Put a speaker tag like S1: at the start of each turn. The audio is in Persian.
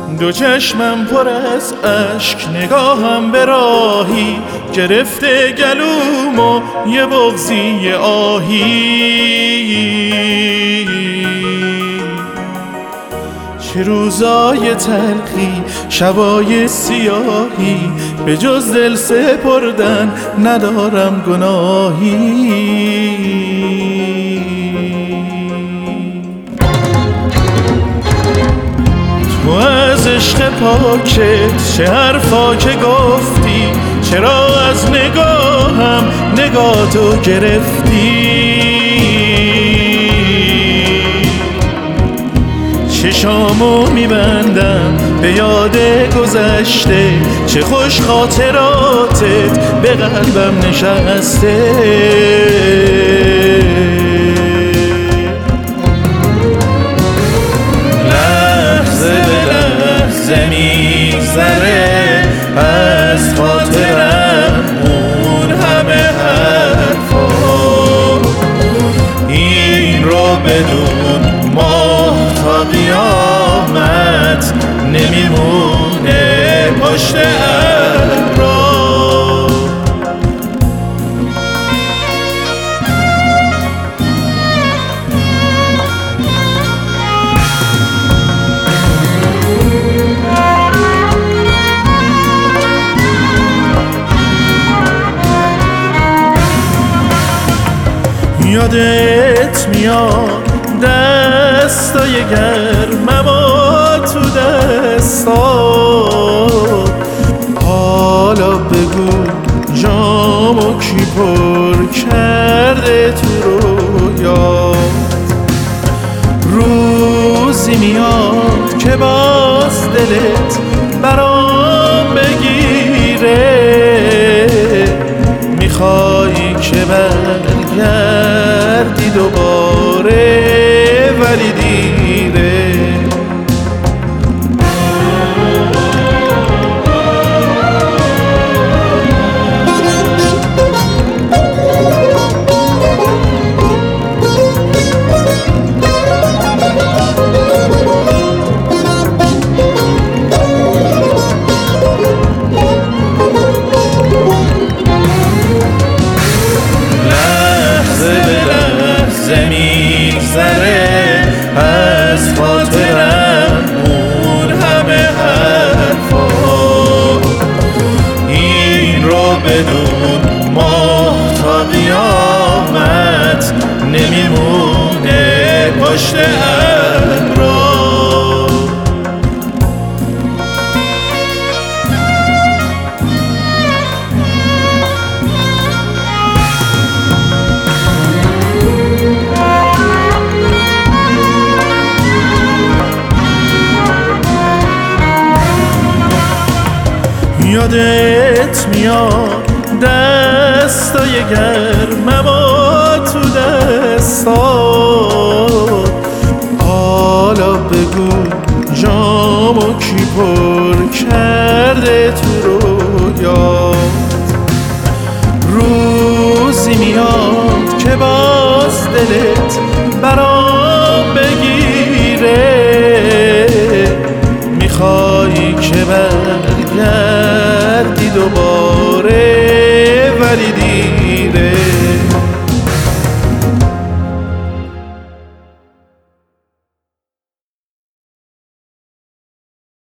S1: دو چشمم پر از اشک، نگاهم به راهی گرفته گلومو یه بغضی آهی. چه روزای تلخی، شبای سیاهی، به جز دل سپردن ندارم گناهی. تو از عشق پاکت چه حرفا که گفتی، چرا از نگاهم نگاهتو گرفتی؟ چشامو میبندم به یاد گذشته، چه خوش خاطراتت به قلبم نشسته. لحظه به لحظه میگذره از خاطرم اون همه حرفا، این رو بدون ماه تا قیامت نمیمونه پشت ابرا. یادت میاد دستای گرمم و تو دستات، حالا بگو جامو کی پر کرده تو رویا؟ روزی میاد که باز دلت برام بگیره، میخوای که برگردی دوباره ولی دیره. میگذره از خاطرم اون همه حرفا، این رو بدون ماه تا قیامت نمیمونه پشت ابرا. یادت میاد دستای گرمم و تو دستات، حالا بگو جامو کی پر کرده تو رویا؟ روزی میاد که باز دلت برام بگیره، میخوای که برگردی دوباره ولی دیره.